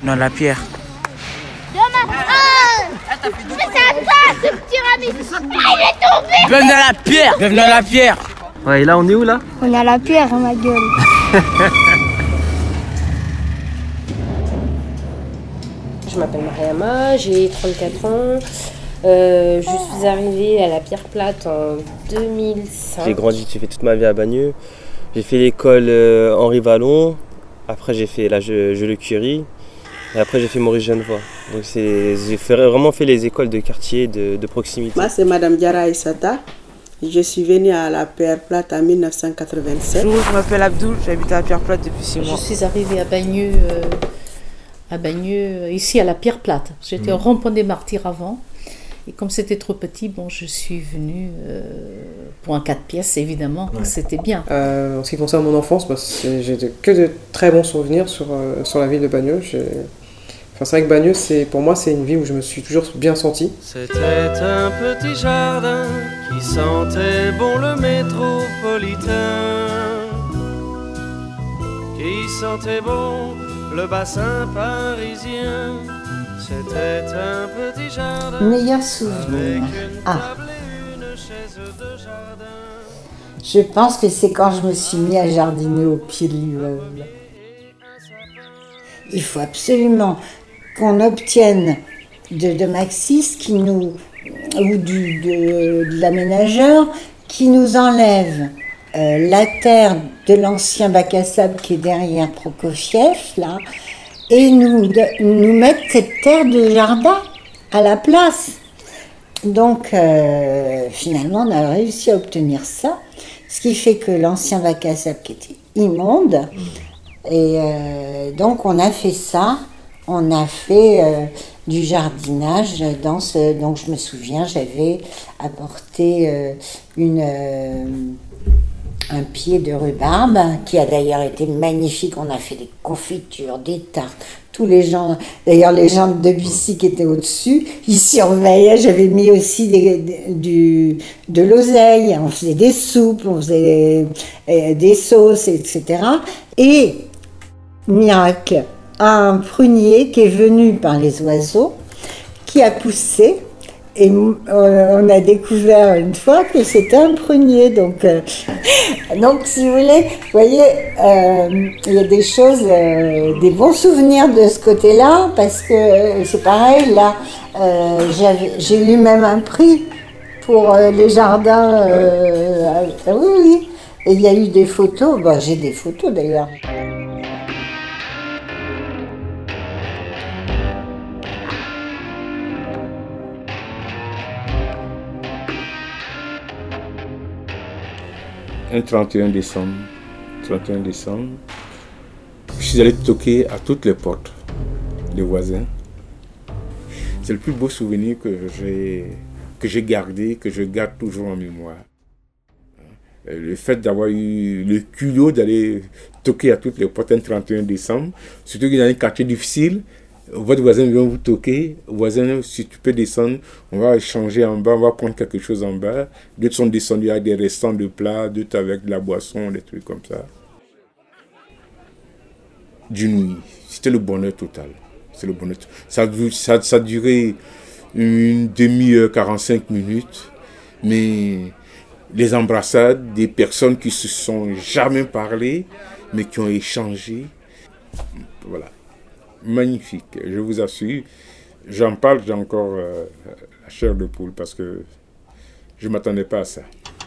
Non, la pierre. Mais ça va, ce petit rabbit. Il est tombé. Bienvenue dans la pierre. Bienvenue dans la pierre. Ouais, et là, on est où, là? On est à la pierre, ma gueule. Je m'appelle Mariama, j'ai 34 ans. Je suis arrivée à la Pierre Plate en 2005. J'ai fait toute ma vie à Bagneux. J'ai fait l'école Henri Vallon. Après, j'ai fait la Jules Curie. Et après, j'ai fait Maurice Genevoix. Donc, j'ai vraiment fait les écoles de quartier, de proximité. Moi, c'est Madame Diara Issata. Je suis venue à la Pierre Plate en 1987. Bonjour, je m'appelle Abdoul, j'habite à la Pierre Plate depuis 6 mois. Je suis arrivée à Bagneux, ici à la Pierre Plate. J'étais au rond-point des Martyrs avant. Et comme c'était trop petit, je suis venue pour un 4 pièces, évidemment. Ouais. C'était bien. En ce qui concerne mon enfance, j'ai que de très bons souvenirs sur la ville de Bagneux. C'est vrai que Bagneux, pour moi, c'est une ville où je me suis toujours bien senti. C'était un petit jardin qui sentait bon le métropolitain, qui sentait bon le bassin parisien. C'était un petit jardin. Meilleur souvenir. Je pense que c'est quand je me suis mis à jardiner au pied de l'immeuble. Il faut absolument qu'on obtienne de Maxis ou de l'aménageur qui nous enlève la terre de l'ancien bac à sable qui est derrière Prokofiev, là, et nous mettre cette terre de jardin à la place. Donc, finalement, on a réussi à obtenir ça, ce qui fait que l'ancien bac à sable qui était immonde, et donc on a fait ça. On a fait du jardinage donc je me souviens, j'avais apporté un pied de rhubarbe qui a d'ailleurs été magnifique. On a fait des confitures, des tartes. Tous les gens, d'ailleurs les gens de Debussy qui étaient au-dessus, ils surveillaient. J'avais mis aussi de l'oseille. On faisait des soupes, on faisait des sauces, etc. Et miracle, un prunier qui est venu par les oiseaux, qui a poussé, et on a découvert une fois que c'était un prunier. Donc si vous voulez, vous voyez, il y a des choses, des bons souvenirs de ce côté-là, parce que c'est pareil, là, j'ai eu même un prix pour les jardins. Oui, et il y a eu des photos, j'ai des photos d'ailleurs. Un 31 décembre, je suis allé toquer à toutes les portes des voisins. C'est le plus beau souvenir que j'ai gardé, que je garde toujours en mémoire. Le fait d'avoir eu le culot d'aller toquer à toutes les portes un 31 décembre, surtout qu'il y a un quartier difficile, votre voisin vient vous toquer, voisin, si tu peux descendre, on va échanger en bas, on va prendre quelque chose en bas. D'autres sont descendus avec des restants de plats, d'autres avec de la boisson, des trucs comme ça. D'une nuit, c'était le bonheur total. C'est le bonheur. Ça a duré une demi-heure, 45 minutes, mais les embrassades, des personnes qui se sont jamais parlé, mais qui ont échangé, voilà. Magnifique, je vous assure. J'en parle, j'ai encore la chair de poule parce que je ne m'attendais pas à ça.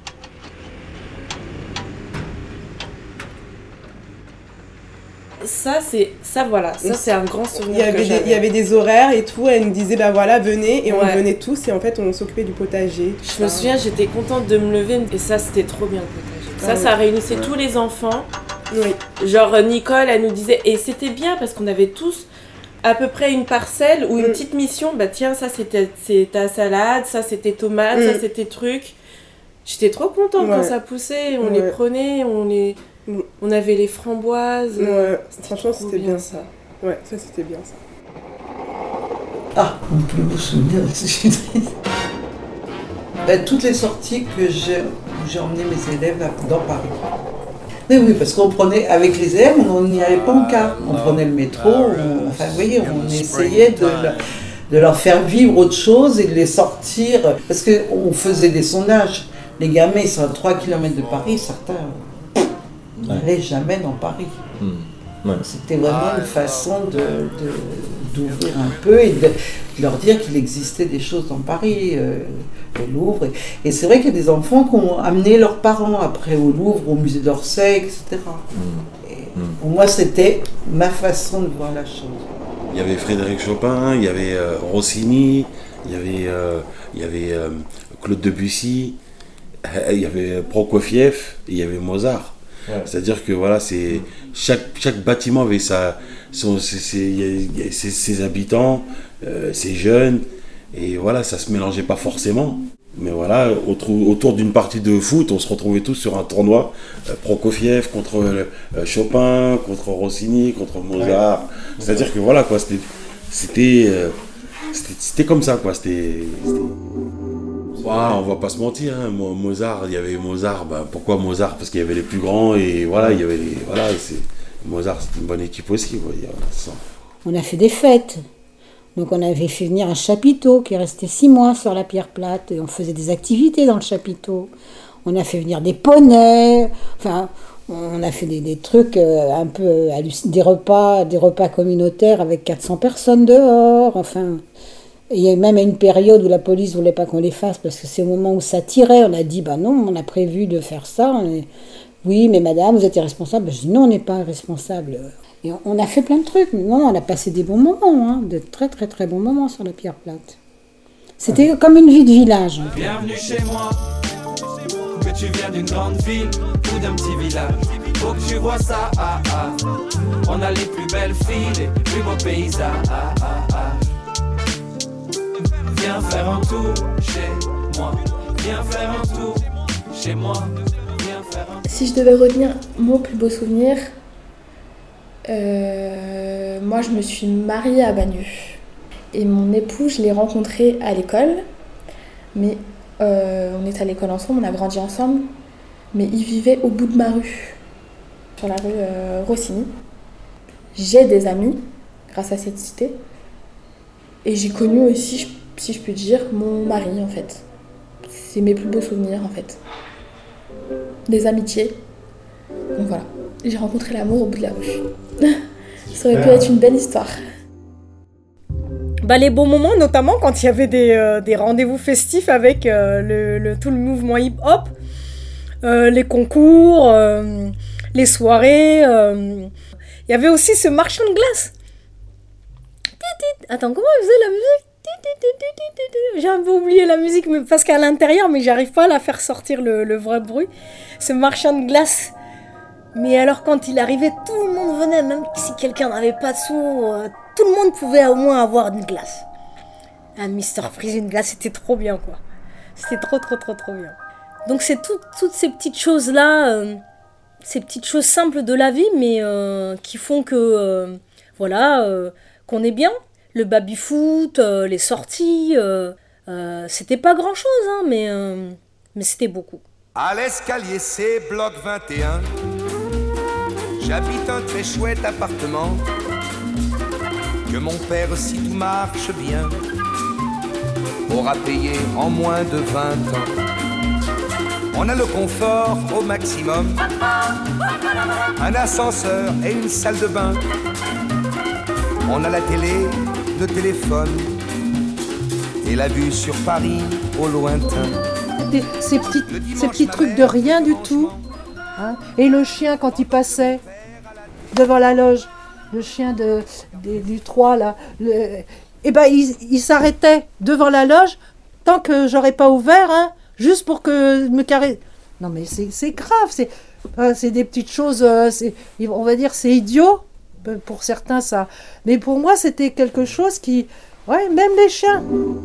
Ça c'est un grand souvenir. Il y avait des horaires et tout, elle nous disait venez, et on venait tous et en fait on s'occupait du potager. Je me souviens, j'étais contente de me lever et ça c'était trop bien le potager. Ça réunissait tous les enfants. Oui. Genre Nicole, elle nous disait, et c'était bien parce qu'on avait tous à peu près une parcelle ou une petite mission. Tiens, ça c'était ta salade, ça c'était tomate, ça c'était truc. J'étais trop contente quand ça poussait, on les prenait, on avait les framboises. Franchement c'était bien ça. Ouais, ça c'était bien ça. Ah, mon plus beau souvenir, je suis triste. Toutes les sorties que j'ai emmené mes élèves dans Paris. Oui, parce qu'on prenait, avec les élèves, on n'y allait pas en car. On prenait le métro, enfin, vous voyez, on essayait de leur faire vivre autre chose et de les sortir. Parce qu'on faisait des sondages. Les gamins, ils sont à 3 km de Paris, certains n'allaient jamais dans Paris. Ouais. C'était vraiment une façon d'ouvrir un peu et de leur dire qu'il existait des choses dans Paris, au Louvre. Et c'est vrai qu'il y a des enfants qui ont amené leurs parents après au Louvre, au musée d'Orsay, etc. Pour moi, c'était ma façon de voir la chose. Il y avait Frédéric Chopin, il y avait Rossini, il y avait Claude Debussy, il y avait Prokofiev, et il y avait Mozart. Ouais. C'est-à-dire que voilà, c'est chaque bâtiment avait ses habitants, ses jeunes, et voilà, ça se mélangeait pas forcément. Mais voilà, autour d'une partie de foot, on se retrouvait tous sur un tournoi, Prokofiev contre Chopin, contre Rossini, contre Mozart. Ouais. C'est-à-dire que voilà, quoi, c'était comme ça, quoi. On va pas se mentir, hein. Mozart, il y avait Mozart. Pourquoi Mozart? Parce qu'il y avait les plus grands et voilà, il y avait Mozart, c'est une bonne équipe aussi. Quoi. On a fait des fêtes. Donc on avait fait venir un chapiteau qui restait 6 mois sur la pierre plate et on faisait des activités dans le chapiteau. On a fait venir des poneys, enfin on a fait des trucs un peu hallucinants, des repas communautaires avec 400 personnes dehors, enfin. Et il y a même une période où la police voulait pas qu'on les fasse parce que c'est au moment où ça tirait, on a dit non, on a prévu de faire ça. Oui, mais madame, vous êtes irresponsable. Je dis non, on n'est pas irresponsable. Et on a fait plein de trucs. Mais non, on a passé des bons moments, hein, de très très très bons moments sur la pierre plate. C'était comme une vie de village. Bienvenue chez moi, que tu viens d'une grande ville ou d'un petit village. Faut que tu vois ça, on a les plus belles filles, les plus beaux paysages. Viens faire un tour chez moi, viens faire un tour chez moi, viens faire un tour. Si je devais retenir mon plus beau souvenir, moi je me suis mariée à Bagneux. Et mon époux, je l'ai rencontré à l'école, mais on est à l'école ensemble, on a grandi ensemble, mais il vivait au bout de ma rue, sur la rue Rossini. J'ai des amis grâce à cette cité, et j'ai connu aussi, si je peux dire, mon mari en fait. C'est mes plus beaux souvenirs en fait. Des amitiés. Donc voilà, j'ai rencontré l'amour au bout de la rue. Ça aurait pu être une belle histoire. Les beaux moments, notamment quand il y avait des rendez-vous festifs avec tout le mouvement hip-hop, les concours, les soirées. Il y avait aussi ce marchand de glace. Attends, comment il faisait la musique? J'ai un peu oublié la musique parce qu'à l'intérieur, mais j'arrive pas à la faire sortir le vrai bruit. Ce marchand de glace. Mais alors quand il arrivait, tout le monde venait, même si quelqu'un n'avait pas de sous, tout le monde pouvait au moins avoir une glace. Un Mr Freeze, une glace, c'était trop bien quoi. C'était trop bien. Donc c'est toutes ces petites choses-là, ces petites choses simples de la vie, mais qui font que, qu'on est bien. Le baby-foot, les sorties, c'était pas grand-chose, hein, mais c'était beaucoup. À l'escalier C, bloc 21, j'habite un très chouette appartement que mon père, si tout marche bien, aura payé en moins de 20 ans. On a le confort au maximum, un ascenseur et une salle de bain. On a la télé, le téléphone et la vue sur Paris au lointain. Ces petits trucs de rien du tout. Hein. Et le chien, quand il passait devant la loge, le chien du 3, là, il s'arrêtait devant la loge tant que j'aurais pas ouvert, hein, juste pour que me carrer. Non mais c'est grave, c'est des petites choses, on va dire c'est idiot. Pour certains, ça. Mais pour moi, c'était quelque chose qui... Ouais, même les chiens.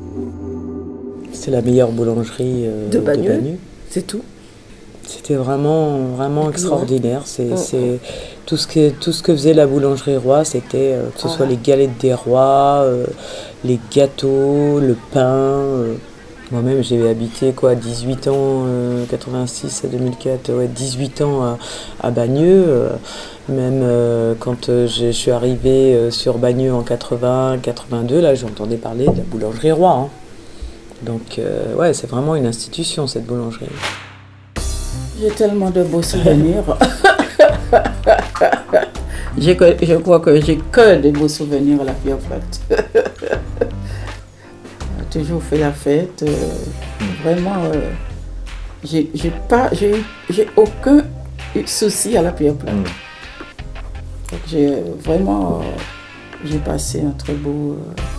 C'est la meilleure boulangerie de Bagneux. C'est tout. C'était vraiment extraordinaire. C'est tout ce que faisait la boulangerie Roi, c'était que ce soit les galettes des rois, les gâteaux, le pain. Moi-même, j'ai habité 18 ans, 86 à 2004, 18 ans à Bagneux. Même quand je suis arrivée sur Bagneux en 80, 82, là, j'entendais parler de la boulangerie Roy. Hein. Donc, c'est vraiment une institution, cette boulangerie. J'ai tellement de beaux souvenirs. Je crois que j'ai que des beaux souvenirs à la Pierre Plate. J'ai toujours fait la fête. Vraiment, j'ai aucun souci à la Pierre Plate. Donc j'ai passé un très beau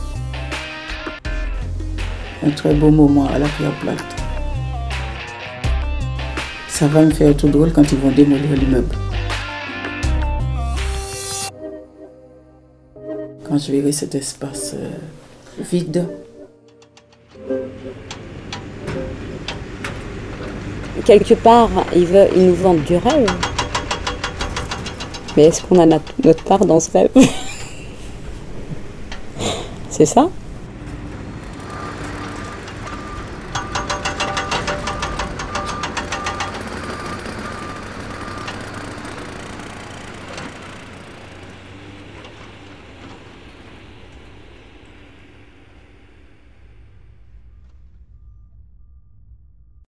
moment à la Pierre Plate. Ça va me faire tout drôle quand ils vont démolir l'immeuble. Quand je verrai cet espace vide. Quelque part, ils nous vendent du rêve. Mais est-ce qu'on a notre part dans ce rêve? C'est ça ?